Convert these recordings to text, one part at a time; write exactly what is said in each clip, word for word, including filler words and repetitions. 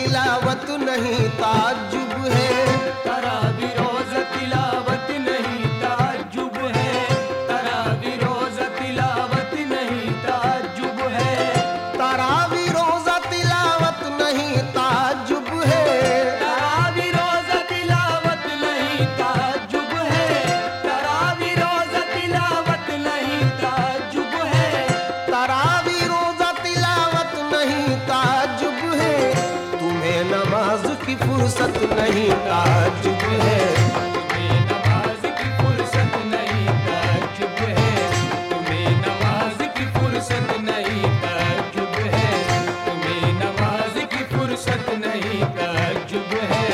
तिलावत नहीं ताज्जुब है, तरावी रोज तिलावत नहीं ताज्जुब है, तरावी रोज तिलावत नहीं ताज्जुब है, तरावी रोजा तिलावत नहीं ताज्जुब है, तरावी रोज तिलावत नहीं ताज्जुब है, तरावी रोज तिलावत नहीं ताज्जुब है, तरावी रोजा तिलावत नहीं ताज्जुब है, तुम्हें नमाज की फुर्सत नहीं ताज्जुब है, तुम्हें नमाज की फुर्सत नहीं ताज्जुब है, तुम्हें नमाज की फुर्सत नहीं ताज्जुब है, तुम्हें नमाज की फुर्सत नहीं ताज्जुब है।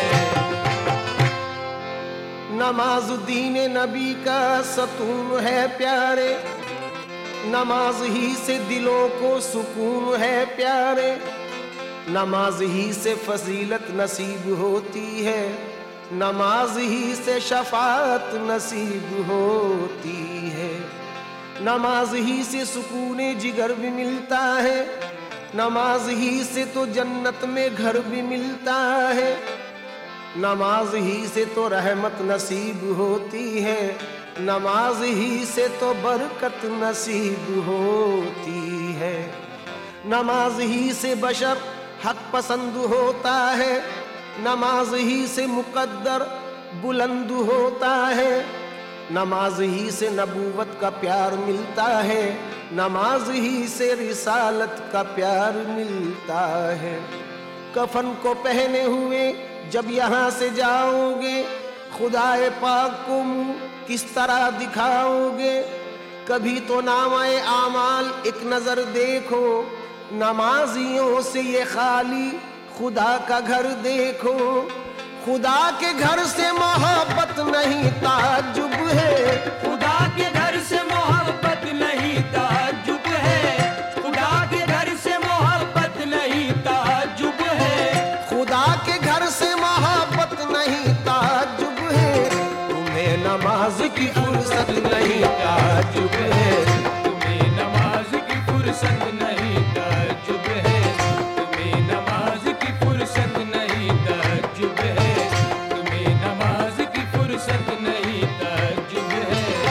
नमाज दीन नबी का सतून है प्यारे, नमाज ही से दिलों को सुकून है प्यारे, नमाज ही से फजीलत नसीब होती है, नमाज ही से शफाअत नसीब होती है, नमाज ही से सुकून जिगर भी मिलता है, नमाज ही से तो जन्नत में घर भी मिलता है, नमाज ही से तो रहमत नसीब होती है, नमाज ही से तो बरकत नसीब होती है, नमाज ही से बशर हक पसंद होता है, नमाज ही से मुकद्दर बुलंद होता है, नमाज ही से नबूवत का प्यार मिलता है, नमाज ही से रिसालत का प्यार मिलता है। कफन को पहने हुए जब यहाँ से जाओगे, खुदाए पाक को मुंह किस तरह दिखाओगे, कभी तो नामाए आमाल एक नजर देखो, नमाजियों से ये खाली खुदा का घर देखो, खुदा के घर से मोहब्बत नहीं ताज्जुब है, खुदा के घर से मोहब्बत नहीं ताज्जुब है, खुदा के घर से मोहब्बत नहीं ताज्जुब है, खुदा के घर से मोहब्बत नहीं ताज्जुब है, तुम्हें नमाज की फुर्सत नहीं ताज्जुब है, तुम्हें नमाज की फुर्सत नहीं ताज्जुब है, तुम्हें नमाज की फुर्सत नहीं ताज्जुब है, तुम्हें नमाज की फुर्सत नहीं ताज्जुब है।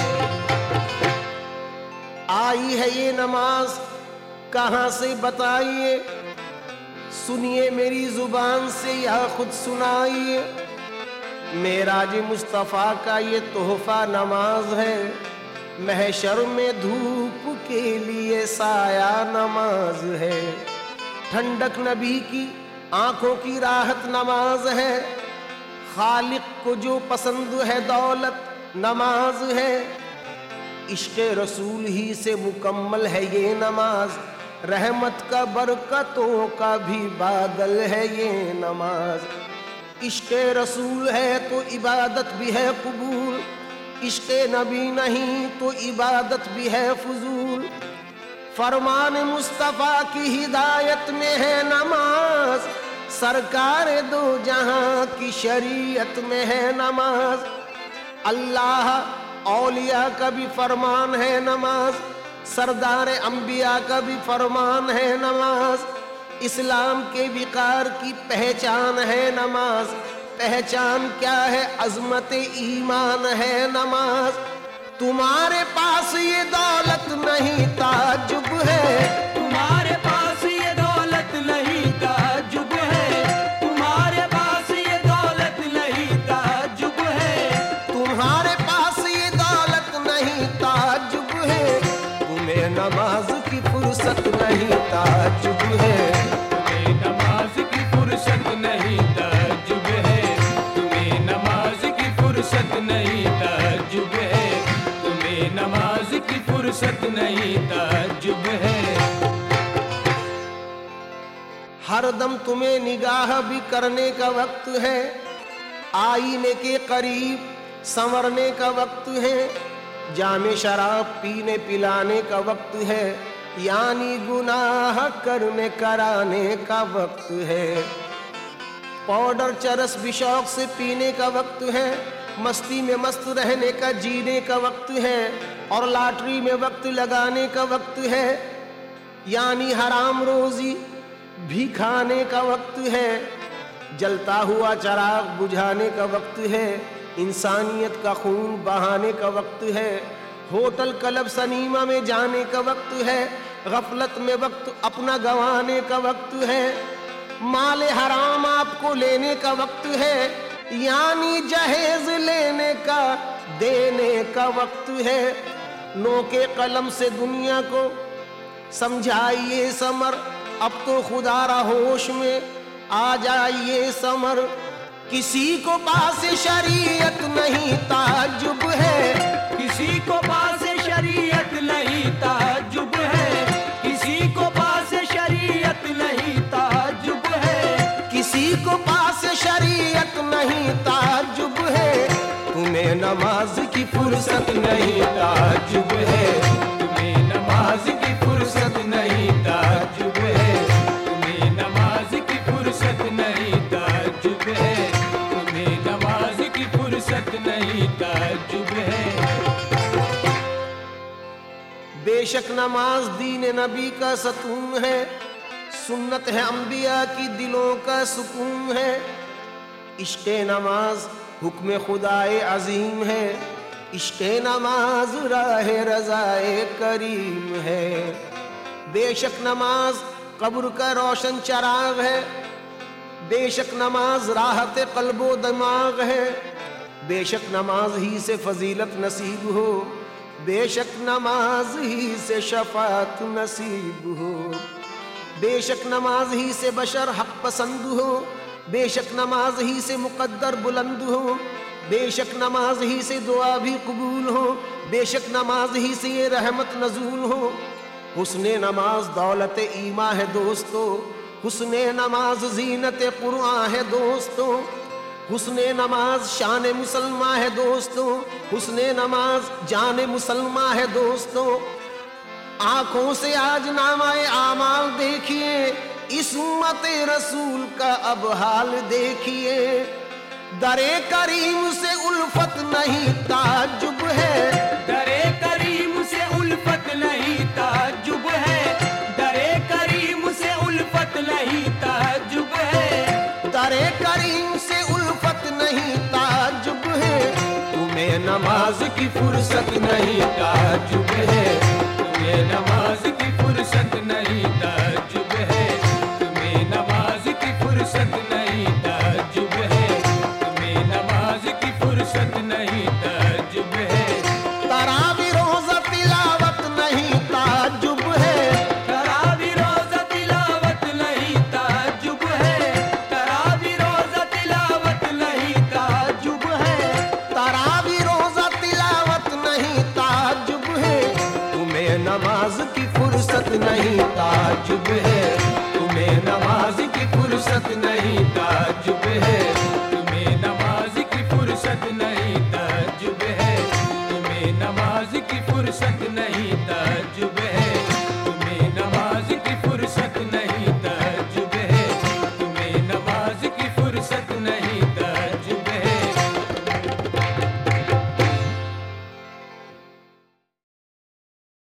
आई है ये नमाज कहाँ से बताइए, सुनिए मेरी जुबान से या खुद सुनाइए, मेराज मुस्तफ़ा का ये तोहफा नमाज है, महशर में धूप के लिए साया नमाज है, ठंडक नबी की आंखों की राहत नमाज है, खालिक को जो पसंद है दौलत नमाज है, इश्क़ रसूल ही से मुकम्मल है ये नमाज, रहमत का बरकतों का भी बादल है ये नमाज, इश्क़ रसूल है तो इबादत भी है कबूल, इश्क़ नबी नहीं तो इबादत भी है फजूल, फरमान मुस्तफ़ा की हिदायत में है नमाज, सरकार दो जहां की शरीयत में है नमाज, अल्लाह औलिया का भी फरमान है नमाज, सरदार अंबिया का भी फरमान है नमाज, इस्लाम के विकार की पहचान है नमाज, पहचान क्या है अज़मत ईमान है नमाज, तुम्हारे पास ये दौलत नहीं ताज्जुब है, तुम्हारे पास ये दौलत नहीं ताज्जुब है, तुम्हारे पास ये दौलत नहीं ताज्जुब है, तुम्हारे पास ये दौलत नहीं ताज्जुब है, तुम्हें नमाज की फुर्सत नहीं ताज्जुब है, तुम्हें नमाज की फुर्सत नहीं ताज्जुब है, तुम्हें नमाज की फुर्सत नहीं ताज्जुब है, तुम्हें नमाज की फुर्सत नहीं ताज्जुब है। हर दम तुम्हें निगाह भी करने का वक्त है, आईने के करीब संवरने का वक्त है, जामे शराब पीने पिलाने का वक्त है, यानी गुनाह करने कराने का वक्त है, पाउडर चरस भी शौक से पीने का वक्त है, मस्ती में मस्त रहने का जीने का वक्त है, और लॉटरी में वक्त लगाने का वक्त है, यानी हराम रोजी भी खाने का वक्त है, جلتا ہوا چراغ بجھانے کا وقت ہے، انسانیت کا خون بہانے کا وقت ہے، ہوٹل کلب سنیما میں جانے کا وقت ہے، غفلت میں وقت اپنا گنوانے کا وقت ہے، مال حرام آپ کو لینے کا وقت ہے، یعنی جہیز لینے کا دینے کا وقت ہے۔ نو کے قلم سے دنیا کو سمجھائیے سمر، اب تو خدا را ہوش میں آ جائیے سمر، کسی کو پاس شریعت نہیں تعجب ہے، کسی کو پاس شریعت نہیں تعجب ہے، کسی کو پاس شریعت نہیں تعجب ہے، کسی کو پاس شریعت نہیں تعجب ہے، تمہیں نماز کی فرصت نہیں تعجب ہے، تمہیں نماز کی فرصت نہیں تعجب ہے، تمہیں نماز کی فرصت نہیں تعجب ہے، تمہیں نماز کی فرصت نہیں تعجب ہے۔ بے شک نماز دین نبی کا ستون ہے، سنت ہے انبیاء کی دلوں کا سکون ہے، عشق نماز حکم خدائے عظیم ہے، عشق نماز راہ رضائے کریم ہے، بے شک نماز قبر کا روشن چراغ ہے، بے شک نماز راحت قلب و دماغ ہے، بے شک نماز ہی سے فضیلت نصیب ہو، بے شک نماز ہی سے شفاعت نصیب ہو، بے شک نماز ہی سے بشر حق پسند ہو، بے شک نماز ہی سے مقدر بلند ہو، بے شک نماز ہی سے دعا بھی قبول ہو، بے شک نماز ہی سے یہ رحمت نزول ہو۔ حسن نماز دولت ایمان ہے دوستو، حسن نماز زینت قرآن ہے دوستو، حسن نماز شان مسلمان ہے دوستو، حسن نماز جان مسلمان ہے دوستو۔ آنکھوں سے آج نامہ اعمال دیکھیے، اس امت رسول کا اب حال دیکھیے، در کریم سے الفت نہیں تعجب ہے، در کریم سے الفت نہیں تعجب ہے، در کریم سے الفت نہیں تعجب ہے، در کریم سے الفت نہیں تعجب ہے، تمہیں نماز کی فرصت نہیں تعجب ہے، تمہیں نماز کی فرصت نہیں تعجب ہے، تمہیں نماز کی فرصت نہیں تعجب ہے، تمہیں نماز کی فرصت نہیں تعجب ہے۔ تراوی روزہ تلاوت نہیں تعجب ہے، تراوی روزہ تلاوت نہیں تعجب ہے، تراوی روزہ تلاوت نہیں تعجب ہے، تراوی روزہ تلاوت نہیں تعجب ہے، تمہیں نماز کی فرصت نہیں تعجب ہے، تمہیں نماز کی فرصت نہیں تعجب